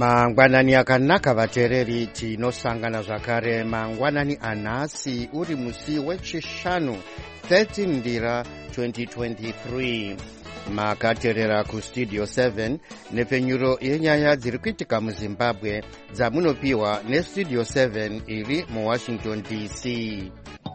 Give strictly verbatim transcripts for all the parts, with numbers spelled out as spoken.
mangwanani akanaka vateereri, tinosangana zvakare mangwanani anhasi uri musi wechishanu thirteen ndira twenty twenty-three. Makateerera kustudio seven nepfenyuro yenyaya dziri kuitika muzimbabwe dzamunopiwa nestudio seven iri muwashington D C.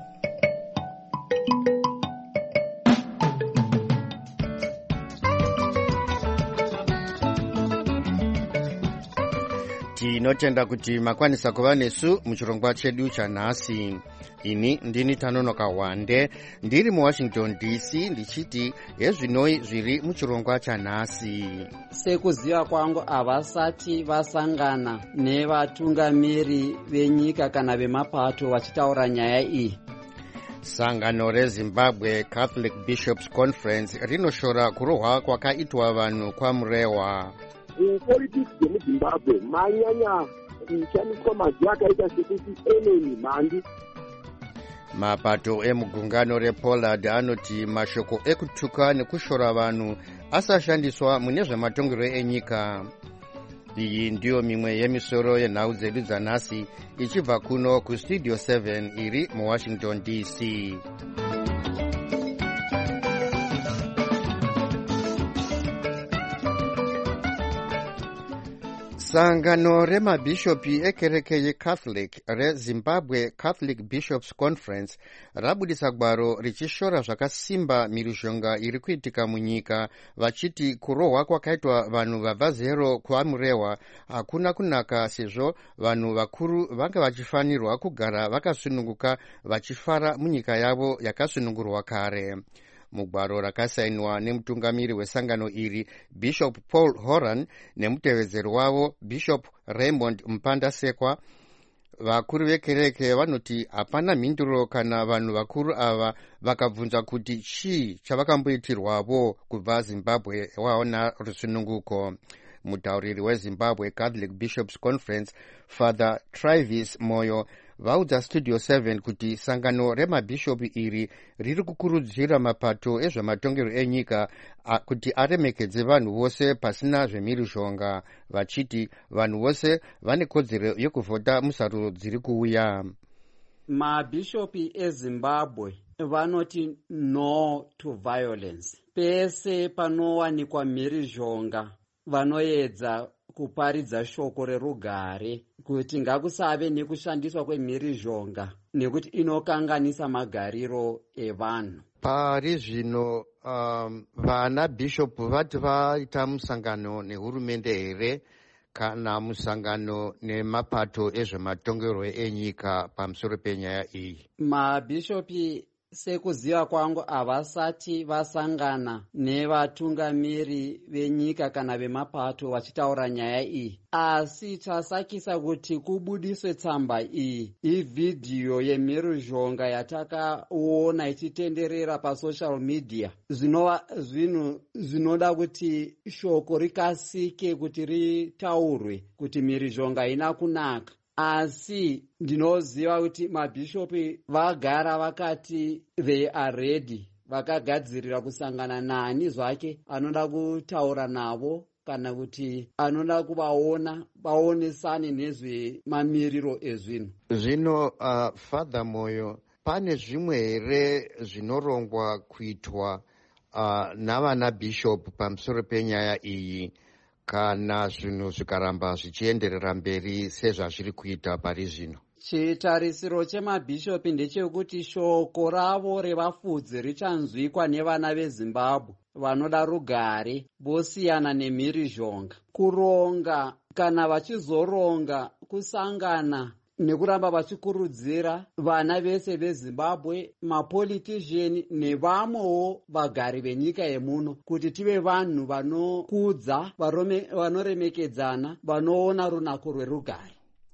Tinotenda kuti makwanisa kuva nesu muchirongwa chedu chanhasi. Ini ndini Tanonoka Wande ndiri muwashington D C ndichiti hezvinoi zviri muchirongwa chanhasi. Sekuziva kwangu havasati vasangana nevatungamiri venyika kana vemapato vachitaura nyaya iyi. Sangano reZimbabwe Catholic Bishops Conference rinoshora kurohwa kwakaitwa vanhu kwaMurewa. Politics dzemuZimbabwe manyanya kushandiswa mazwi akaita sekuti enemy mhandi. Mapato emugungano rePollard anoti mashoko ekutuka nekushora vanhu asashandiswa mune zvematongero enyika. Iyi ndiyo mimwe yemisoro yenhau dzedu dzanhasi ichibva kuno kustudio seven iri muwashington D C. Sangano remabhishopi ekereke yeCatholic reZimbabwe Catholic Bishops Conference rabudisa gwaro richishora zvakasimba mhirizhonga iri kuitika munyika, vachiti kurohwa kwakaitwa vanhu vabva zero kwaMurewa hakuna kunaka, sezvo vanhu vakuru vanga vachifanirwa kugara vakasununguka vachifara munyika yavo yakasunungurwa kare. Mugwaro rakasainwa nemutungamiri wesangano iri Bishop Paul Horan nemutevedzeri wavo Bishop Raymond Mpandasekwa, vakuru vekereke vanoti hapana mhinduro kana vanhu vakuru ava vakabvunza kuti chii chavakamboitirwavo kubva Zimbabwe waona rusununguko. Mutauriri weZimbabwe Catholic Bishops Conference Father Travis Moyo vaudza studio seven kuti sangano remabhishopi iri riri kukurudzira mapato ezvematongero enyika kuti aremekedze vanhu vose pasina zvemhirizhonga, vachiti vanhu vose vane kodzero yekuvhota musarudzo dziri kuuya. Mabhishopi eZimbabwe vanoti no to violence. Pese panowanikwa mhirizhonga vanoedza kuparidza shoko rerugare kuti ngakusave nekushandiswa kwemhirizhonga nekuti inokanganisa magariro evanhu. Pari zvino um, vana bishop vati vaita musangano nehurumende here kana musangano nemapato ezvematongero enyika pamusoro penyaya iyi? Mabhishopi sekuziva kwangu havasati vasangana nevatungamiri venyika kana vemapato vachitaura nyaya iyi, asi tasakisa kuti kubudiswe tsamba iyi ivhidhiyo yemhirizhonga yatakaona ichitenderera pasocial media. Zvinova zvinhu zvinoda kuti shoko rikasike kuti ritaurwe kuti mhirizhonga haina kunaka. Asi ndinoziva kuti mabhishopi vagara vakati they are ready, vakagadzirira kusangana nani zvake anoda kutaura navo kana kuti anoda kuvaona vaonesane nezvemamiriro ezvinhu. Zvino uh, Father Moyo, pane zvimwe here zvinorongwa kuitwa uh, navana bishop pamusoro penyaya iyi kana zvinhu zvikaramba zvichienderera mberi sezvazviri kuita pari zvino? Chitarisiro chemabhishopi ndechekuti shoko ravo revafudzi richanzwikwa nevana veZimbabwe vanoda rugare, vosiyana nemhirizhonga. Kuronga kana vachizoronga kusangana nekuramba vachikurudzira vana vese veZimbabwe, mapolitician nevamwewo vagari venyika yemuno kuti tive vanhu vanokudza, vanoremekedzana, vanoona runako rwerugare.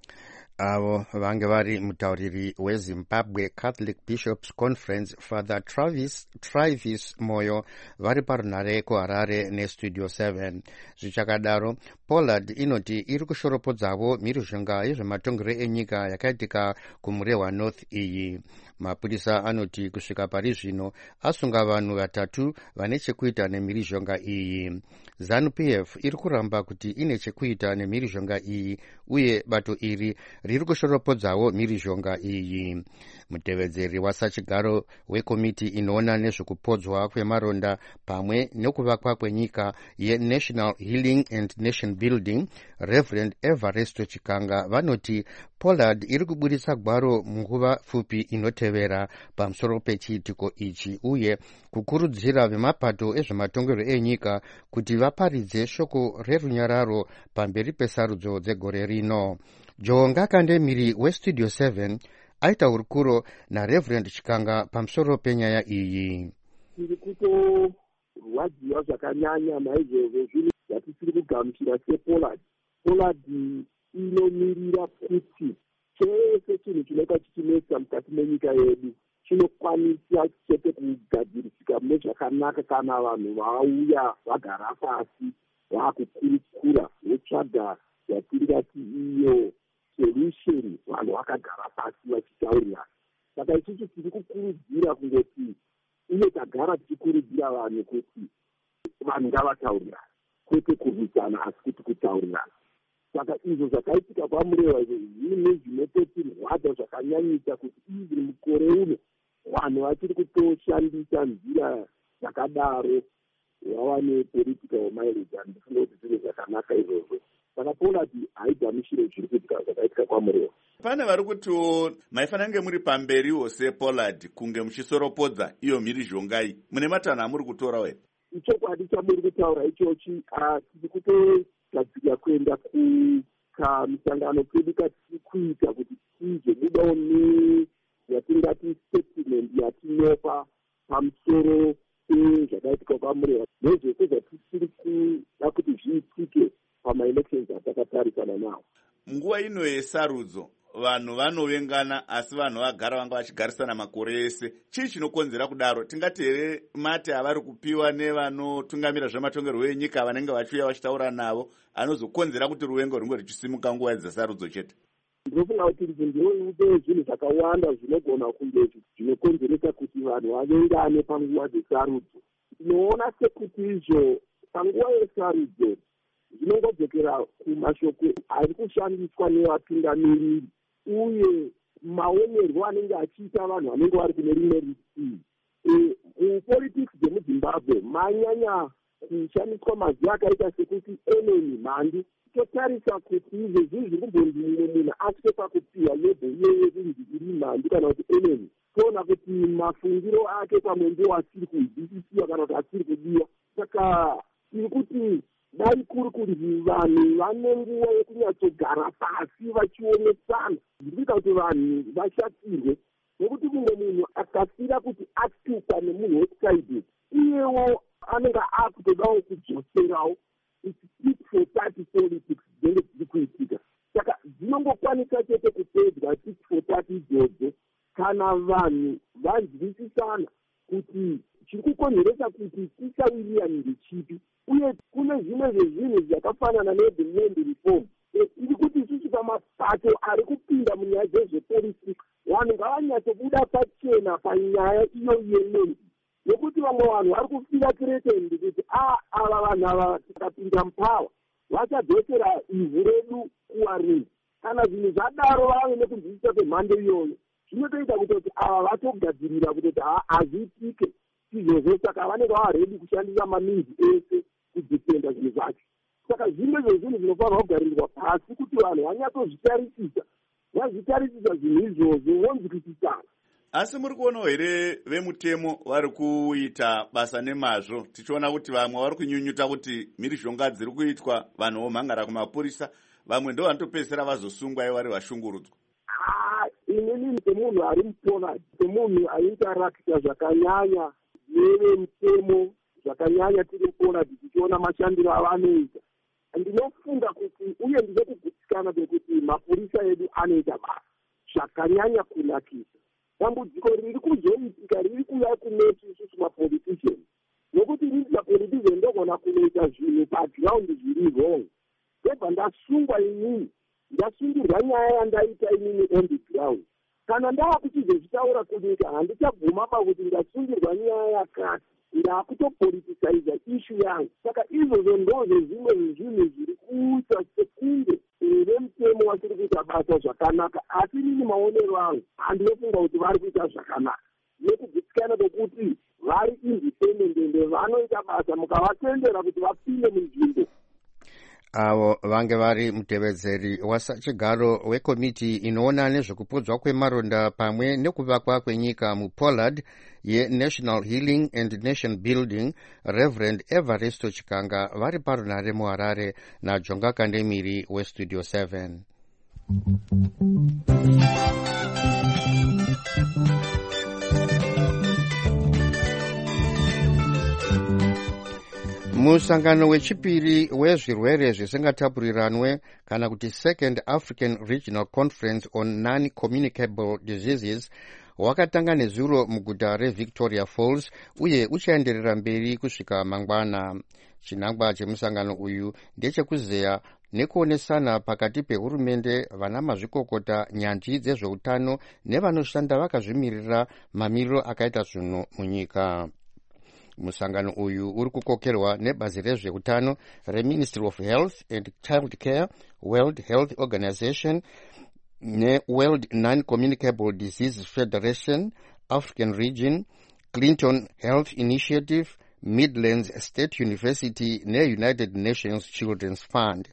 Avo vange vari mutauriri weZimbabwe Catholic Bishops Conference Father Travis, Travis Moyo vari parunhare kuHarare nestudio seven. Zvichakadaro, Pollard inoti iri kushoropodzavo mhirizhonga yezvematongero enyika yakaitika kuMurewa North iyi. Mapurisa anoti kusvika pari zvino asunga vanhu vatatu vane chekuita nemhirizhonga iyi. ZANU-P F iri kuramba kuti ine chekuita nemhirizhonga iyi uye bato iri riri kushoropodzawo mhirizhonga iyi. Mutevedzeri wasachigaro wekomiti inoona nezvekupodzwa kwemaronda pamwe nekuvakwa kwenyika yeNational Healing and Nation Building, Reverend Evaristo Chikanga, vanoti Pollard iri kubudisa gwaro munguva pfupi inotevera pamusoro pechiitiko ichi uye kukurudzira vemapato ezvematongerwo enyika kuti vaparidze shoko rerunyararo pamberi pesarudzo dzegore rino. Jonga Kandemiri weStudio seven aita hurukuro naReverend Chikanga pamusoro penyaya iyi. Tiri kutorwadziwa zvakanyanya naizvozvo zvinhu zvatisiri kugamuchira sePollard. Pollard inomirira kuti chese chinhu chinenge chichinetsa mukati menyika yedu chinokwanisa chete kugadzirisika mune zvakanaka kana vanhu vauya vagara pasi vakukurukura votsvaga yatingati iyo solution, vanhu vakagara pasi vachitaurirana. Saka isusu tiri kukurudzira kungoti uye tagara tichikurudzira vanhu kuti vanhu ngavataurirana, kwete kurwisana asi kuti kutaurirana. Saka izvo zvakaitika kwaMurewa izvo zvinhu zvinototirwadza zvakanyanyisa kuti izvi mukore uno vanhu vachiri kutoshandisa nzira dzakadaro vava nepolitical mileage. Handifuna kuti zviro zvakanaka izvozvo. Saka Pollard haigamuchire zviri kuitika zvakaitika kwaMurewa. Pane vari kuti maifanira kunge muri pamberiwo sePollard kunge muchisoropodza iyo mhirizhonga iyi. Mune matanho amuri kutora here? Ichokwadi chamuri kutaura ichochi, tiri kutogadzirira kuenda kukamusangano kedu katiri kuita kuti tizobudawo neyatingati statement yatinopa pamusoro pezvakaitika kwaMurewa nezvese zvatisiri kuda kuti zviitike pamaelections atakatarisana nawo. Nguva ino yesarudzo vanhu vanovengana asi vanhu vagara vanga vachigarisana makore ese. Chii chinokonzera kudaro? Tingati here mate avari kupiwa nevanotungamira zvematongerwo enyika vanenge vachiuya vachitaura navo anozokonzera kuti ruvengo runge ruchisimuka nguva dzesarudzo chete? Ndinofunga kuti ndizvo zvinhu zvakawanda zvinogona kunge zvinokonzeresa kuti vanhu vavengane panguva dzesarudzo. Tinoona sekuti izvo panguva yesarudzo zvinongodzokera kumashoko ari kushandiswa nevatungamiriri uye maonerwo anenge achiita vanhu vanenge vari kune rimwe rutivi. Mupolitics dzemuZimbabwe manyanya kushandiswa mazwi akaita sekuti enemy, mhandu. Totarisa kuti izvo zvinhu zviri kumbonzi mumwe munhu asvike pakupiwa lebo iyeye kunzi iri mhandu kana kuti enemy. Toona kuti mafungiro ake pamwe ndo asiri kuzwisisiwa kana kuti asiri kudiwa. Saka tiri kuti dai kuri kunzi vanhu vane nguva yekunyatsogara pasi vachionesana, zvirikuita kuti vanhu vashatirwe. Nokuti mumwe munhu akasira kuti atukwa nemunhu wekusaidi iyewo anenge akutodawo kudzoserawo tit for tat politics dzinenge dziri kuitika. Saka dzinongokwanisa chete kupedzwa tit for tat idzodzo kana vanhu vanzwisisana kuti chiri kukonzeresa kuti tisawirirane ndechipi. Uye kune zvimwe zvezvinhu zvakafanana nedemand reform iri kuti isusu pamapato ari kupinda munyaya dzezvepolitics vanhu ngavanyatsobuda pachena panyaya iyo yenendi, nokuti vamwe vanhu vari kufira threatened kuti a ava vanhu ava tikapinda mupawa vachadzosera ivhu redu kuwarei. Kana zvinhu zvadaro vave nekunzwisisa kwemhando iyoyo zvinotoita kutoti ava vatogadzirira kutoti hazviitike izvozvo. Saka vanenge vava redi kushandisa maminzi ese kudhipenda zvinhu zvacho. Saka zvimwe zvezvinhu zvinofanirwa kugarirwa pasi kuti vanhu vanyatsozvitarisisa, vazvitarisisa zvinhu izvozvo vonzwisisana. Asi muri kuonawo here vemutemo vari kuita basa nemazvo, tichiona kuti vamwe vari kunyunyuta kuti mhirizhonga dziri kuitwa vanhu vomhangara kumapurisa, vamwe ndo vanotopedzisira vazosungwa ivari vashungurudzwa. Inini semunhu ari muPollard, semunhu aintarakita zvakanyanya nevemutemo zvakanyanya tiri muPollard tichiona mashandiro avanoita, ndinofunga kuti uye ndinokugutsikana kwekuti mapurisa edu anoita basa zvakanyanya kunakisa. Dambudziko riri kuzoitika riri kuuya kunesu isusu mapoliticians, nokuti inini mapoliticians ndogona kunoita zvinhu paground zviri wrong. Ndobva ndasungwa inini, ndasungirwa nyaya yandaita inini on the ground. kana ndaakuchizozvitaura kunyika handichabvumaba kuti ndasungirwa nyaya yakati ndaakutopoliticaiza ishu yangu. Saka izvozvo ndozvo zvimwe zvezvinhu zviri kuita sekunge vemutemo vachiri kuita basa zvakanaka, asi nini maonero angu handinofunga kuti vari kuita zvakanaka nekugutsikana kwekuti vari independent ende vanoita basa mukavatendera kuti vapinde munzvimbo. Avo vange vari mutevedzeri wasachigaro wekomiti inoona nezvekupodzwa kwemaronda pamwe nekuvakwa kwenyika muPollard yeNational Healing and Nation Building, Reverend Evaristo Chikanga, vari parunare muHarare naJonga Kandemiri weStudio seven. Musangano wechipiri wezvirwere zvisingatapurirwanwe kana kuti Second African Regional Conference on Non-Communicable Diseases wakatanga nezuro muguta reVictoria Falls uye uchaenderera mberi kusvika mangwana. Chinangwa chemusangano uyu ndechekuzeya nekuonesana pakati pehurumende, vana mazvikokota, nyanzvi dzezveutano nevanoshanda vakazvimirira mamiriro akaita zvinhu munyika. Musangano uyu uri kukokerwa nebazi rezveutano reMinistry of Health and Child Care, World Health Organization neWorld Non-Communicable Diseases Federation, African Region, Clinton Health Initiative, Midlands State University neUnited Nations Children's Fund.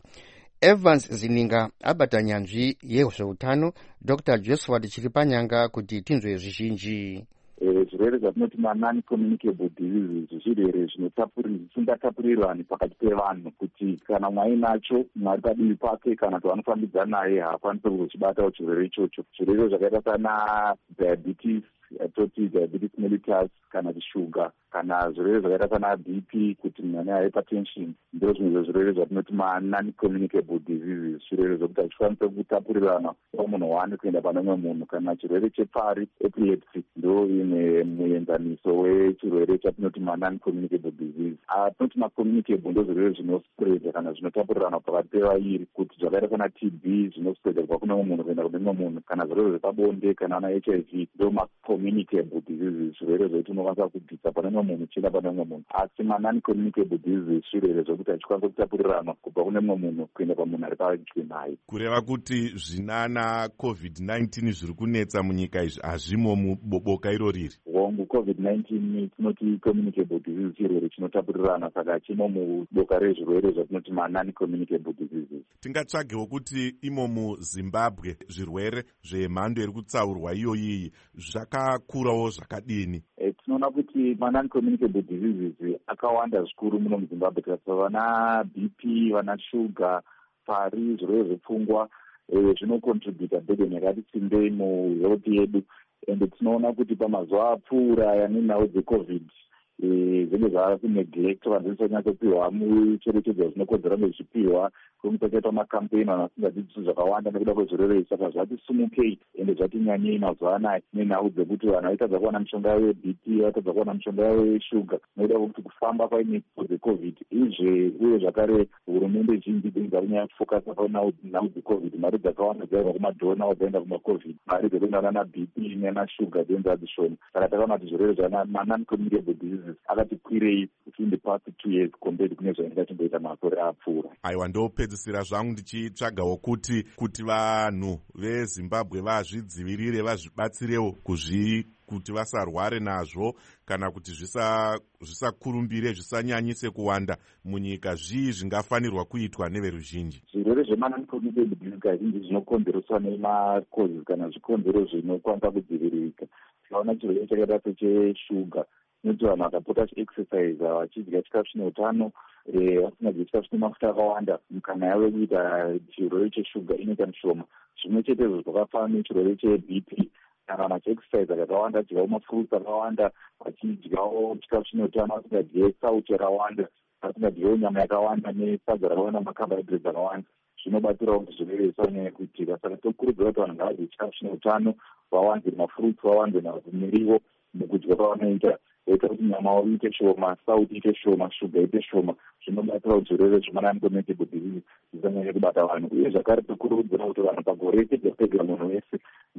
Evans Zininga abata nyanzvi yezveutano Doctor Josephat Chiripanyanga kuti tinzwe zvizhinji. Zvirwere zvatinoti ma-non-communicable diseases zvirwere zvisingatapurirwani pakati pevanhu, kuti kana mwainacho mwari padivi pake kana kuti vanofambidzana naye haakwanisi kuchibatawo chirwere ichocho. Zvirwere zvakaita sana diabetes, yatoti diabetes mellitus kana shuga, kana zvirwere zvakaita sana B P, kuti munhu ane hypertension, ndiro zvimwe zvezvirwere zvatinoti ma-non-communicable diseases, zvirwere zvokuti hazvikwanisi kutapurirana pamunhu wani kuenda pane umwe munhu. Kana chirwere chepfari, epilepsy, ndo imwe muenzaniso wechirwere chatinoti ma-non-communicable disease. Atinoti ma-communicable ndo zvirwere zvinospread kana zvinotapurirana pakati pevairi, kuti zvakaita sana T B zvinospread kubva kune umwe munhu kuenda kune umwe munhu, kana zvirwere zvepabonde kana ana H I V ndo ma-communicable diseases, zvirwere zvokuti unokwanisa kubvisa pane umwe munhu uchienda pane umwe munhu. Asi ma-non-communicable diseases zvirwere zvokuti hazvikwanisi kutapurirana kubva kune umwe munhu kuenda pamunhu ari padyo naye. Kureva kuti zvinana covid nineteen zviri kunetsa munyika izvi hazvimo muboka iro riri. Hongu covid nineteen tinoti communicable disease, chirwere chinotapurirana, saka chimo muboka rezvirwere zvatinoti ma-non-communicable diseases. Tingatsvagewo kuti imo muZimbabwe zvirwere zvemhando iri kutsaurwa iyoyi zvakakurawo zvakadini? E, tinoona kuti ma-non-communicable diseases akawanda zvikuru muno muZimbabwe. Tikati vana B P, vana shuga, pari, zvirwere zvepfungwa zvinocontributa burden yakati simbei muhealth yedu. Ende tinoona kuti pamazuva apfuura aya nenhau dzecovid zvinge zvaakuneglect, vanhu visanyatsopiwa mucherechedza zvinokodzera nezvipiwa kwemutakaitwa makampeni vanhu vasingadzidzisi zvakawanda nekuda kwezvirwere izvi. Saka zvati simukei ende zvati nyanyei mazuva anaya nenhau dzekuti vanhu vaitadza kuwana mishonga yavo yeB P, vaitadza kuwana mishonga yavo yeshuga nekuda kwekuti kufamba kwaine dzecovid izve. Uye zvakare hurumende zhinji dzinenge kunyanya kufokasa panhau dzecovid. Mari dzakawanda dzaibva kumadhona dzaenda kumacovid, mari dzekuenda nana B P nana shuga dzenza dzishoma. Saka takaona kuti zvirwere zvama-non-communicable diseases akati kwirei in the past two years compared kune zvainga chimboita makore apfuura. Aiwa, ndopedzisira zvangu ndichitsvagawo kuti kuti vanhu veZimbabwe vazvidzivirire, vazvibatsirewo kuzvi kuti vasarware nazvo kana kuti zvisakurumbire, zvisanyanyise kuwanda munyika. Zvii zvingafanirwa kuitwa neveruzhinji? Zvirwere zvema-non-communicable disease kazhinji zvinokonzereswa nemakozi kana zvikonzero zvinokwanisa kudziviririka. Tikaona chirwere chakaita secheshuga, nekuti vanhu vakapota chiexercise vachidya chikafu chine utano, vasingadyi chikafu chine mafuta akawanda, mukana yavo yekuita chirwere cheshuga inoita mishoma. Zvimwe chete izvo zvakafanana nechirwere cheB P, kana vachiexercise vakawanda, vachidyawo mafruits akawanda, vachidyawo chikafu chine utano, vasingadyi sauti yakawanda, vasingadyiwo nyama yakawanda nesadza rakawanda, macarbohydrates akawanda, zvinobatsirawo kuti zvirwere zvisanyanya kuitika. Saka tokurudzira kuti vanhu ngavadye chikafu chine utano, vawanze mafruits, vawanze mirivo mukudya kwavanoita, oita kuti nyama yavo iite shoma, sauti iite shoma, shuga iite shoma. Zvinobatsira kuti zvirwere zvema-non-communicable disease zvisanyanya kubata vanhu. Uye zvakare tokurudzira kuti vanhu pagore pega pega munhu wese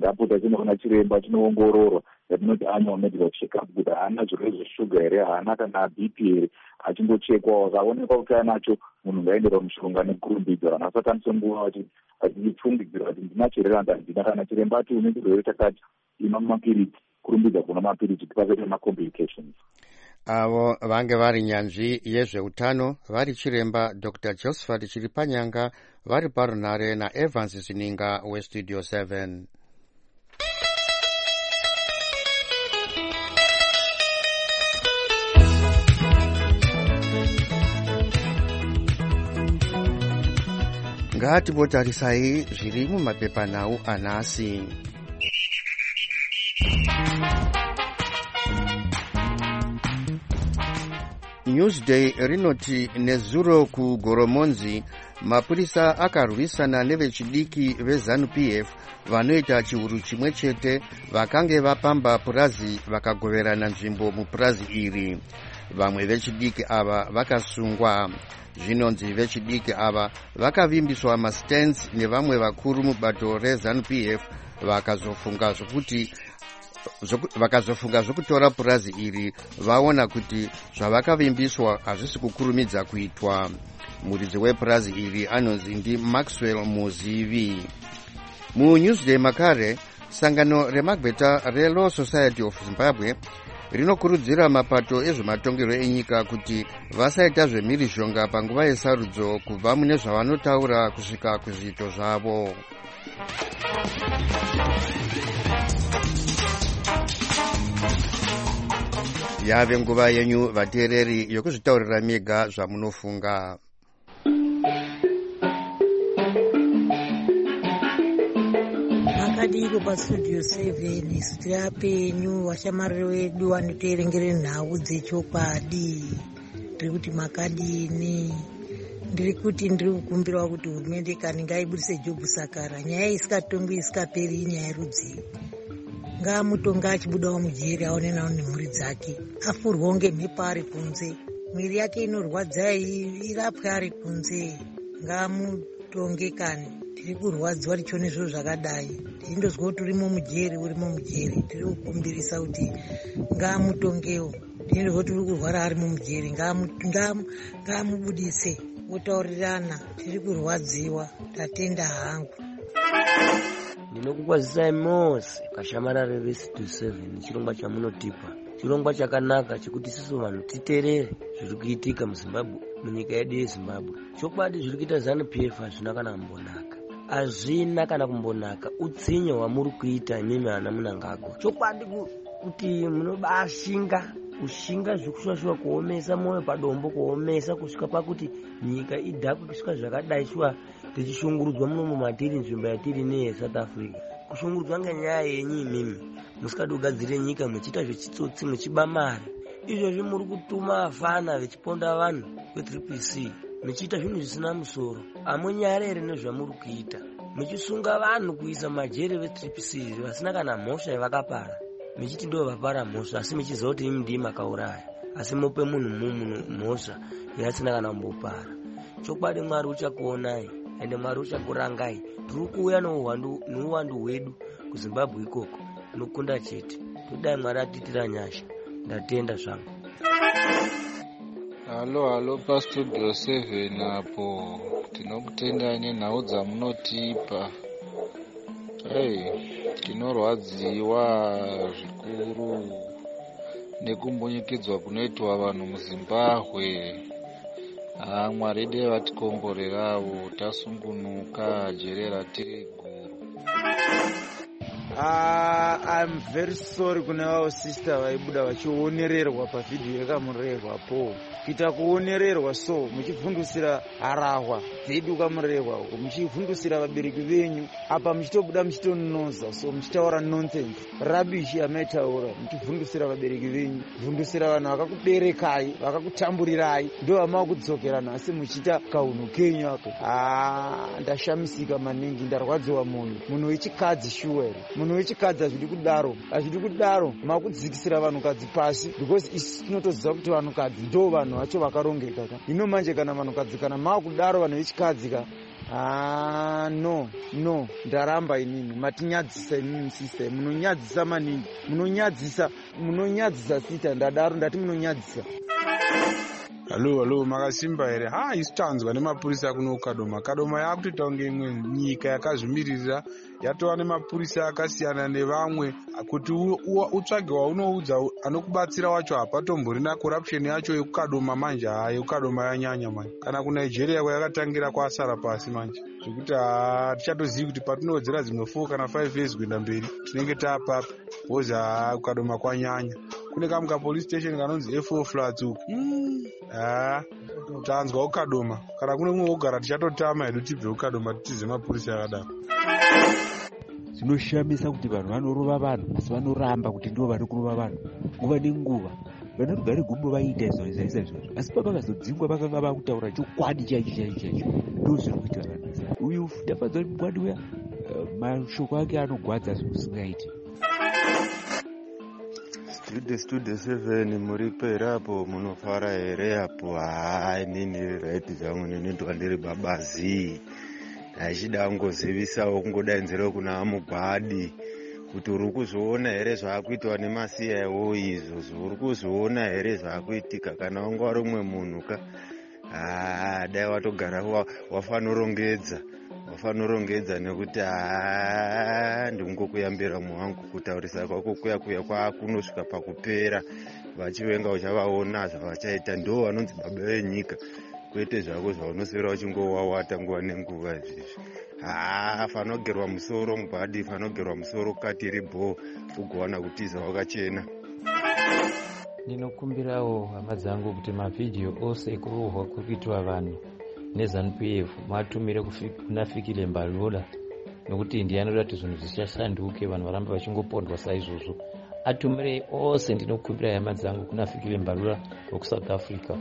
ndapota tinoona chiremba chinoongororwa yatinoti annual medical checkup kuti haana zvirwere zveshuga here, haana kana B P here, achingochekwa akaonekwa kuti anacho, munhu ngaendera mushonga nekurumbidza. Vanhu vasakwanisa nguva vachipfungidzira kuti ndinacho here kana ndina, kana chiremba ati une chirwere chakati ima mapiriti, kurumbidza kuna mapiriti kuti pasaite macomplications. Avo vange vari nyanzvi yezveutano vari chiremba Doctor Josephat Chiripanyanga vari parunare naEvans Zininga westudio seven. Ngatibotarisai zviri mumapepanhau anhasi. Newsday rinoti nezuro kugoromonzi mapurisa akarwisana nevechidiki veZANU-P F vanoita chiuru chimwe chete vakange vapamba purazi vakagoverana nzvimbo mupurazi iri. Vamwe vechidiki ava vakasungwa. Zvinonzi vechidiki ava vakavimbiswa mastands nevamwe vakuru mubato reZANU-P F vakazofunga zvokuti vakazofunga zvokutora purazi iri vaona kuti zvavakavimbiswa hazvisi kukurumidza kuitwa. Muridzi wepurazi iri anonzi ndi Maxwell Muzivi. MuNewsday makare, sangano remagweta reLaw Society of Zimbabwe rinokurudzira mapato ezvematongero enyika kuti vasaita zvemhirizhonga panguva yesarudzo kubva mune zvavanotaura kusvika kuzviito zvavo. Yave nguva yenyu vateereri yokuzvitaurira mega zvamunofunga. Makadiko pastudio seven tiri apenyu vashamariri vedu vanoteerengere nhau dzechokwadi. Ndiri kuti makadini, ndiri kuti ndiri kukumbirawo kuti hurumende kani ngaibudise Jobu Sakara. Nyaya isikatongwi isikaperi inyaya yerudzivo. Ngaamutonga achibudawo mujeri aone nawo nemhuri dzake, afurwawo ngemhepo ari kunze, mwiri yake inorwadza irapwe ari kunze. Ngaamutonge kani, tiri kurwadziwa tichione zviro zvakadai. Tindozwa kuti urimo mujeri, urimo mujeri, tiri kukumbirisa kuti ngaamutongewo. Tindozwa kuti uri kurwara ari mumujeri, ngaamubudise otaurirana. Tiri kurwadziwa, tatenda hangu. Ndinokukwazisai mose kashamarare vestudio seven chirongwa chamunotipa, chirongwa chakanaka chekuti isusu vanhu titeerere zviri kuitika muZimbabwe, munyika yedu yeZimbabwe. Chokwadi zviri kuita ZANU-P F hazvina kana kumbonaka, hazvina kana kumbonaka. Utsinye hwamuri kuita imimi ana Munangagwa, chokwadi kuti munobashinga kushinga zvekushwa-shwa, kuomesa moyo padombo, kuomesa kusvika pakuti nyika idhakwe kusvika zvakadai, shwa tichishungurudzwa munomu matiri nzvimbo yatiri neye South Africa. Kushungurudzwa ngenyaya yenyu imimi musikadi kugadzire nyika, muchiita zvechitsotsi, muchiba mari. Izvozvi muri kutuma vafana vechiponda vanhu ve-triple C, muchiita zvinhu zvisina musoro. Hamunyare here nezvamuri kuita, muchisunga vanhu kuisa majeri ve-triple C vasina kana mhosva yavakapara, muchiti ndo vapara mhosva, asi muchiziva kuti imi ndii makauraya, asi mope munhu mumunhu mhosva yasina kana kumbopara. Chokwadi Mwari uchakuonai ende Mwari uchakurangai. Tiri kuuya nouwandu hwedu kuZimbabwe ikoko, nokunda chete. Todai Mwari atitira nyasha. Ndatenda zvangu. Halo halo pastudio seven apo, tinokutendai nenhau dzamunotipa. Hey, tinorwadziwa zvikuru nekumbunyikidzwa kunoitwa vanhu muZimbabwe. Ah, Mwari dei vatikomborerawo, tasungunuka jere ratiri guru. Ah, I'm very sorry kune vavo sister vaibuda vachionererwa pavhidhiyo yakamurehwapo. Kuita kuonererwa so muchivhundusira harahwa dzedu kamurehwa uko, muchivhundusira vabereki venyu apa, muchitobuda muchitonoza, so muchitaura nonsense rabishi yamaitaura, muchivhundusira vabereki venyu, vhundusira vanhu vakakuberekai, vakakutamburirai, ndo vamava kudzokerana, asi muchiita kaunhu kenyu ako. Ah, ndashamisika maningi, ndarwadziwa munhu munhu wechikadzi shuwere, munhu wechikadzi hazvidi kudaro, hazvidi kudaro, makudzikisira vanhukadzi pasi, because isi tinotoziva kuti vanhukadzi ndo vanhu vacho vakarongeka ka. Hino manje kana vanhukadzi kana mava kudaro vanhu vechikadzi ka, Ah, no no ndaramba inini matinyadzisa inini sister munonyadzisa maningi munonyadzisa munonyadzisa sita ndadaro ndati munonyadzisa. Halo halo makasimba here ha isu tanzwa nemapurisa kuno Kadoma. Kadoma yakutoita kunge imwe nyika yakazvimirira yatova nemapurisa akasiyana nevamwe kuti utsvage waunoudza anokubatsira wacho hapatomborina corruption yacho yekukadoma manje ha yekukadoma yanyanya manje kana kuNigeria kwayakatangira kwasara pasi manje zvekuti tichatozivi kuti patinowedzera dzimwe four kana five years kuenda mberi tinenge taapapa wozi ha kukadoma kwanyanya. Kune kamwe kapolice station kanonzi F four flats uku ha tanzwa ukadoma kana kune mumwe wogara tichatotama hedu tibve ukadoma titize mapurisa akadaro. Zvinoshamisa kuti vanhu vanorova vanhu asi vanoramba kuti ndivo vari kurova vanhu nguva nenguva. Vana rugare gumbo vaita izvozvo izvozvo asi pavakazodzingwa vakanga vakutaura chokwadi chaicho chaicho chaicho ndo zviri kuita vanhu. Uyu ndafadzwa mugwadi uya mashoko ake anogwadza zvisingaiti. Studio Studio seven muripera apo munofara here apo hai nini raiti zvangu nini ndikandiri babazi achida kungozivisawo kungodainzira kuna amugwadi kuti uri kuzoona here zvaakuitwa nemasiyawo izvo uri kuzoona here zvaakuitika kana wanga wari umwe munhu ka ah dai watogara wafanorongedza wafanorongedza nekuti haa ndingokuyambira muwangu kutaurisa kwako kuya kuya kwakunosvika pakupera vachivenga uchavaona zvavachaita ndo vanonzi baba venyika kwete zvako zvaunoswera uchingowawata nguva nenguva izvizvi haa fanogerwa musoro mugwadi fanogerwa musoro kati ribo ugowana kutiza wakachena. Ndinokumbirawo hama dzangu kuti mavhidhiyo ose ekurohwa kuri kuitwa vanhu neZANU P F matumire kuna Fikile Mbalula nokuti ndiye anoda kuti zvinhu zvichashanduke vanhu varamba vachingopondwa saizvozvo. Atumire ose ndinokumbira hama dzangu kuna Fikile Mbalula weku-South Africa.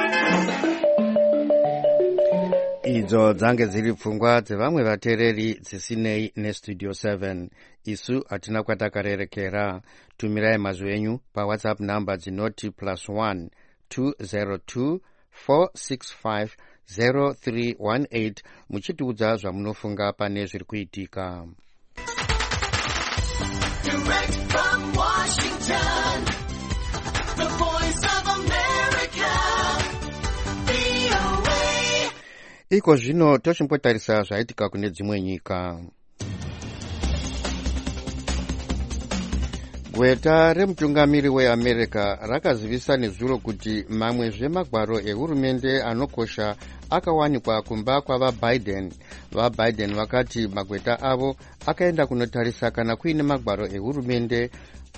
Idzo dzange dziri pfungwa dzevamwe vateereri dzisinei neStudio seven. Isu hatina kwatakarerekera. Tumirai mazwi enyu paWhatsApp namba dzinoti plus one two zero two four six five zero three one eight muchitiudza zvamunofunga pane zviri kuitika. Direct from Washington, the voice of America, V O A. Iko zvino tochimbotarisa zvaitika kune dzimwe nyika. Gweta remutungamiri weAmerica rakazivisa nezuro kuti mamwe zvemagwaro ehurumende anokosha akawanikwa kumba kwavaBiden. VaBiden vakati magweta avo akaenda kunotarisa kana kuine magwaro ehurumende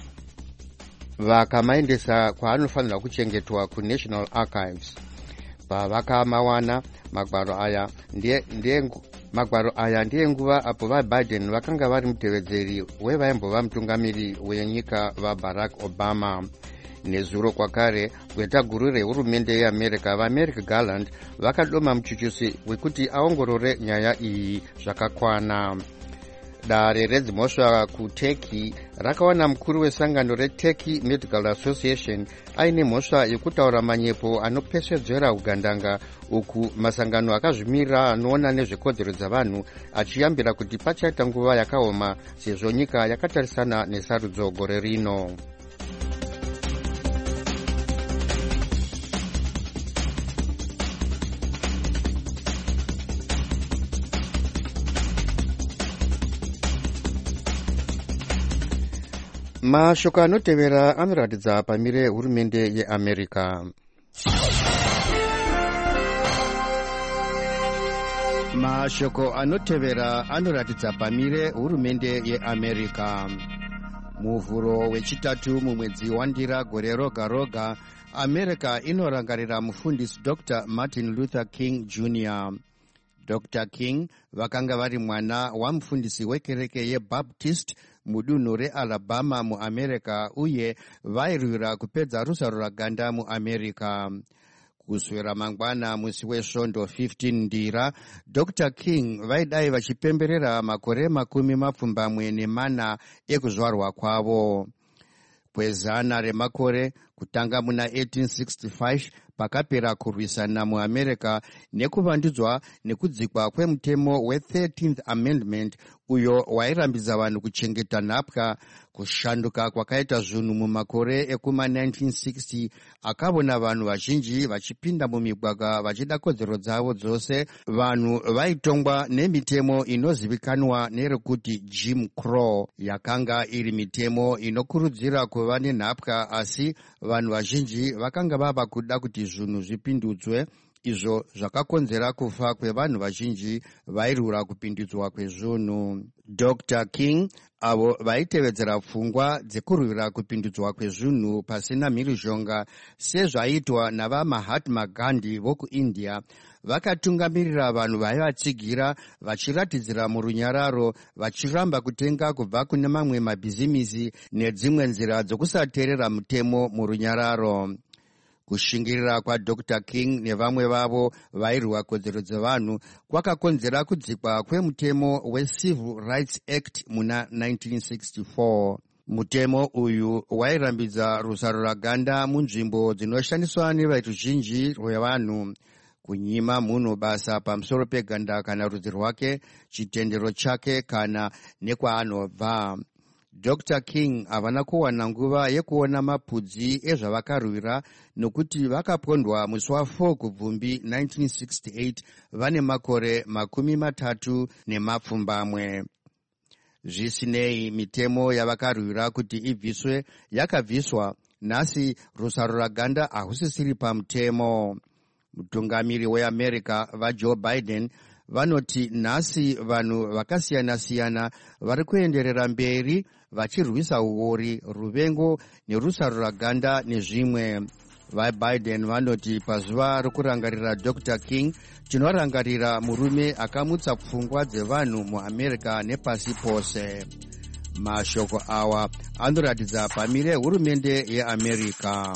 vakamaendesa kwaanofanira kuchengetwa kuNational Archives. Pavakamawana magwaro aya ndiye ndiye magwaro aya ndiye nguva apo vaBiden vakanga vari mutevedzeri wevaimbova mutungamiri wenyika vaBarack Obama. Nezuro kwakare gweta guru rehurumende yeAmerica vaMeric Garland vakadoma muchuchusi wekuti aongorore nyaya iyi zvakakwana. Dare redzimhosva kuTurkey rakawana mukuru wesangano reTurkey Medical Association aine mhosva yekutaura manyepo anopesvedzera ugandanga, uku masangano akazvimirira anoona nezvekodzero dzavanhu achiyambira kuti pachaita nguva yakaoma sezvo nyika yakatarisana nesarudzo gore rino. Mashoko anotevera anoratidza pamire hurumende yeAmerica. Mashoko anotevera anoratidza pamire hurumende yeAmerica. Muvhuro wechitatu mumwedzi wandira gore roga roga, America inorangarira mufundisi Doctor Martin Luther King Junior Doctor King vakanga vari mwana wamufundisi wekereke yeBaptist mudunhu reAlabama muAmerica uye vairwira kupedza rusaro raganda muAmerica. Kuswera mangwana musi wesvondo fifteen ndira, Doctor King vaidai vachipemberera makore makumi mapfumbamwe nemana ekuzvarwa kwavo. Kwezana remakore kutanga muna eighteen sixty-five pakapera kurwisana muamerica nekuvandudzwa nekudzikwa kwemutemo we-thirteenth amendment uyo wairambidza vanhu kuchengeta nhapwa. Kushanduka kwakaita zvinhu mumakore ekuma nineteen sixty akavona vanhu vazhinji vachipinda mumigwagwa vachida kodzero dzavo dzose. Vanhu vaitongwa nemitemo inozivikanwa nerekuti Jim Crow, yakanga iri mitemo inokurudzira kuva nenhapwa, asi vanhu vazhinji vakanga vava kuda kuti zvinhu zvipindudzwe. Izvo zvakakonzera kufa kwevanhu vazhinji vairwira kupindudzwa kwezvinhu. Doctor King, avo vaitevedzera pfungwa dzekurwira kupindudzwa kwezvinhu pasina mhirizhonga sezvaiitwa navaMahatma Gandhi vokuIndia, vakatungamirira vanhu vaivatsigira vachiratidzira murunyararo, vachiramba kutenga kubva kune mamwe mabhizimisi nedzimwe nzira dzokusateerera mutemo murunyararo. Kushingirira kwaDoctor King nevamwe vavo vairwa kodzero dzevanhu kwakakonzera kudzikwa kwemutemo weCivil Rights Act muna nineteen sixty-four. Mutemo uyu wairambidza rusaro raganda munzvimbo dzinoshandiswa neveruzhinji rwevanhu, kunyima munhu basa pamusoro peganda kana rudzi rwake, chitendero chake kana nekwaanobva. Doctor King havana kuwana nguva yekuona mapudzi ezvavakarwira nokuti vakapondwa musi wa4 kubvumbi nineteen sixty-eight vane makore makumi matatu nemapfumbamwe. Zvisinei, mitemo yavakarwira kuti ibviswe yakabviswa. Nhasi rusaro raganda hahusisiri pamutemo. Mutungamiri weAmerica vaJoe Biden vanoti nhasi vanhu vakasiyana-siyana vari kuenderera mberi vachirwisa uori, ruvengo nerusaro raganda nezvimwe. VaBiden vanoti pazuva rokurangarira Doctor King tinorangarira murume akamutsa pfungwa dzevanhu muAmerica nepasi pose. Mashoko awa anoratidza pamire hurumende yeAmerica.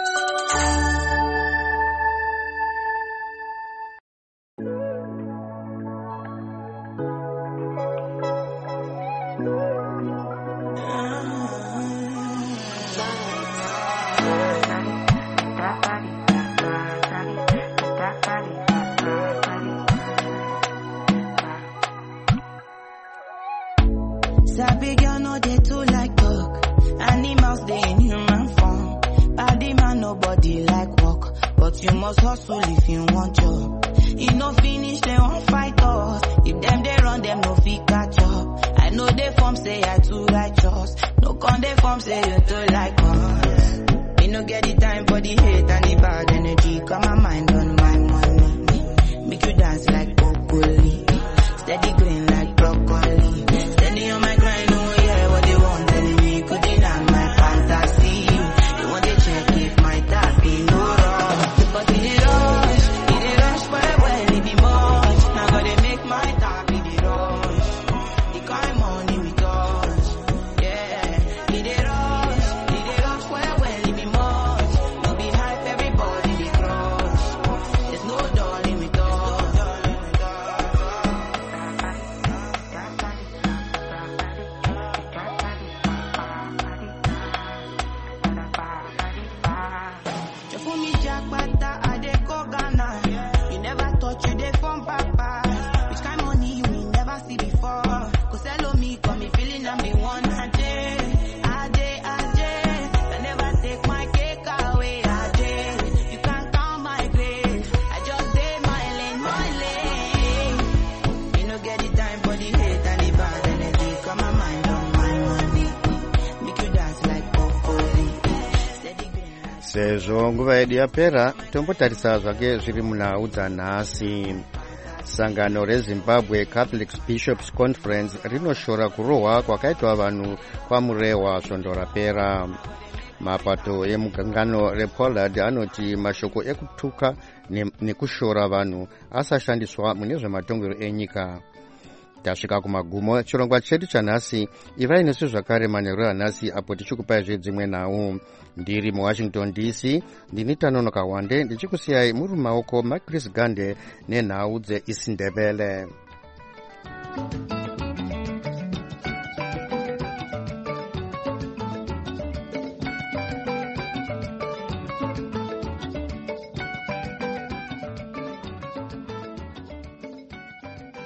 Sabi girl no dey too like talk. Animals dey in human form. Body man nobody like walk, but you must hustle if you want job. You no finish they won't fight us. If them they run them no fit catch up. I know they form say I too righteous. No con they form say you too like us. Me no get the time for the hate and the bad energy. Got my mind on my money. Make you dance like broccoli. Steady green like broccoli. Steady on my grind, oh yeah, what they want telling me. Could deny my fantasy. They want to check if my task be no wrong. But in the rush, in the rush, but well, it be much. Now gotta make my talk in the rush. The kind money we touch, yeah. In the rush, in the rush, but well, it be much. No be hype, everybody they crush. There's no darling with us. You never thought you dey from papa. Which kind money you will never see before. Cause hello me, got me feeling I'm the one. Ajay, Ajay, Ajay. I never take my cake away. Ajay, you can't count my grave. I just day my lane, my lane. You no get the time for the hate and the bad energy. Got my mind on my money. Make you dance like broccoli. Sezvo nguva yedu yapera, tombotarisa zvake zviri munhau dzanhasi. Sangano reZimbabwe Catholic Bishops Conference rinoshora kurohwa kwakaitwa vanhu kwamurehwa svondo rapera. Mapato emugangano rePollard anoti mashoko ekutuka nekushora vanhu asashandiswa mune zvematongero enyika. Tasvika kumagumo chirongwa chedu chanhasi. Ivai nesu zvakare manheru anhasi apo tichikupai zvedzimwe nhau. Ndiri muWashington D C, ndini Tanonoka Wande ndichikusiyai muri mumaoko maChris Gande nenhau dzeIsindebele.